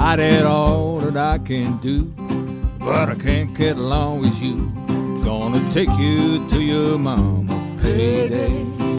I did all that I can do, but I can't get along with you. Gonna take you to your mama payday.